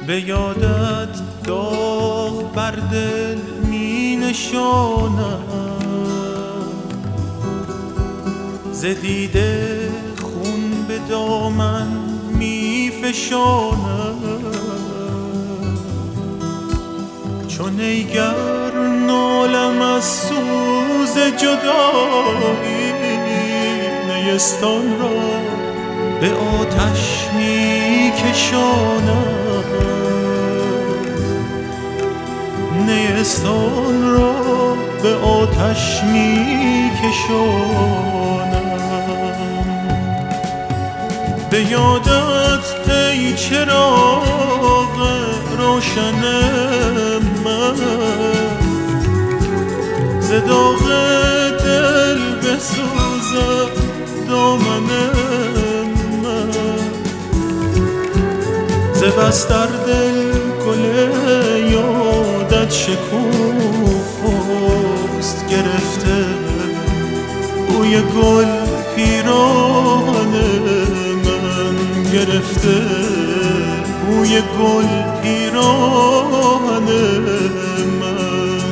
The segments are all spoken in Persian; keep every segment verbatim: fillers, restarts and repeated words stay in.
به یادت داغ بر دل می نشانم، ز دیده خون به دامن می فشانم. چون ایگر نالم از سوز جدایی، نیستان را به آتش می کشانم، نیستان را به آتش می کشانم. به یادت ای چراغ روشن من، ز داغ دل بسوزد دامن من، ز بس در دل گل یادت شکوفاست گرفته، بوی گل پیران من گرفته، بوی گل پیران من.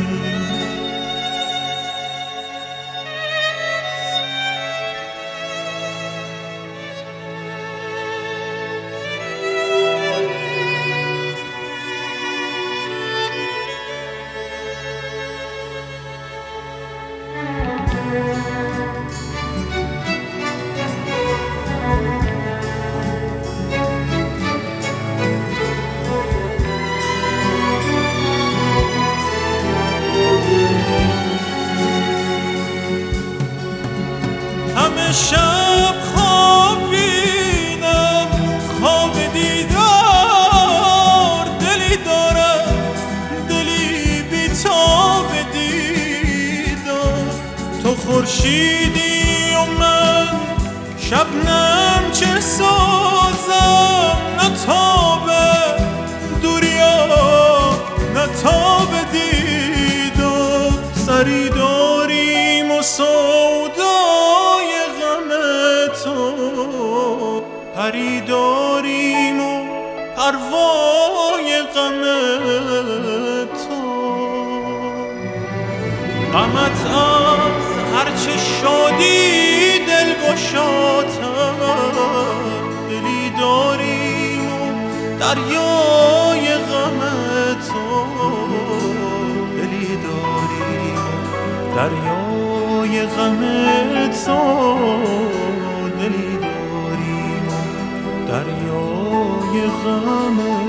همه شب خواب بینم، خواب دیدار، دلی دارم دلی بی‌تاب دیدار. تو خورشیدی و من شبنم چه سازم، نه تاب دوریا نه تاب دیدار. سری داریم و سودای غم تو، پری داریم و پروای غم تو. غمت از هرچه شادی دل گشاتر، دلی داریم و دریای غم تو، دلی داریم دریای غم تو، دلی داریم دریای غم